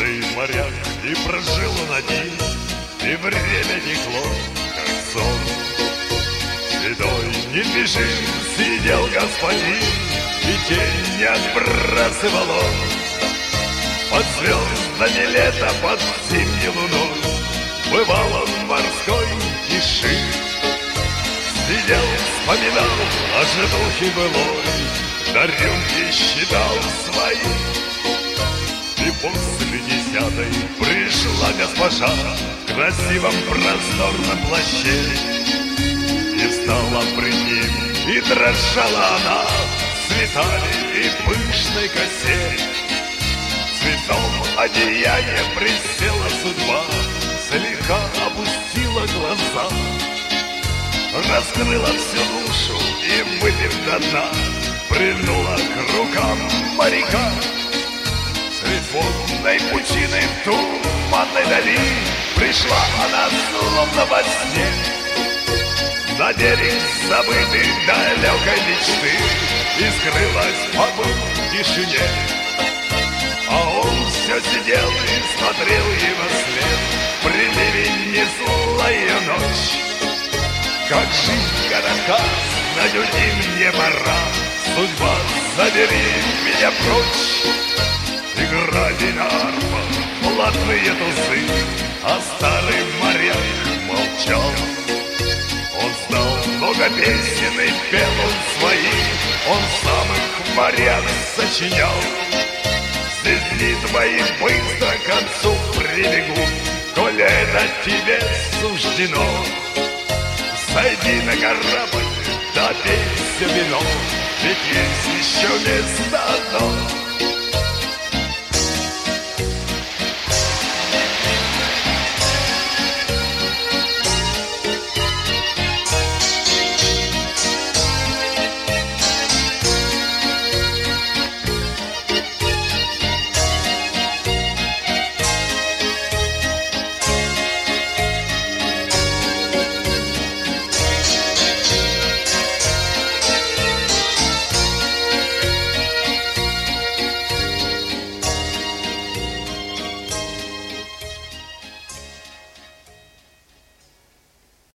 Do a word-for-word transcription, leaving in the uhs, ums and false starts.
Старый моряк, и прожил он один, и время текло, как сон. Седой недвижим сидел господин, и тень не отбрасывал он. Под звездами лета, под зимней луной бывал он в морской тиши. Сидел, вспоминал о житухе былой, на рюмке считал свои. И после десятой пришла госпожа в красивом просторном плаще. И стала пред ним, и дрожала она в цветами и пышной косе. Цветом одеяния присела судьба, слегка опустила глаза, раскрыла всю душу и, выпив до дна, прильнула к рукам моряка. Средь водной пучины туманной дали пришла она словно во сне на берег забытой далекой мечты и скрылась в побыл тишине. А он все сидел и смотрел ей во след, приливень несла ее ночь. Как жизнь коротка, надюди мне пора, судьба, забери меня прочь. Играли на арфах блатные тузы, а старый моряк молчал. Он знал много песен и пел он свои, он сам их моряк сочинял. Здесь дни твои быстро к концу прибегут, коли это тебе суждено. Сойди на корабль, допей все вино, ведь есть еще место одно.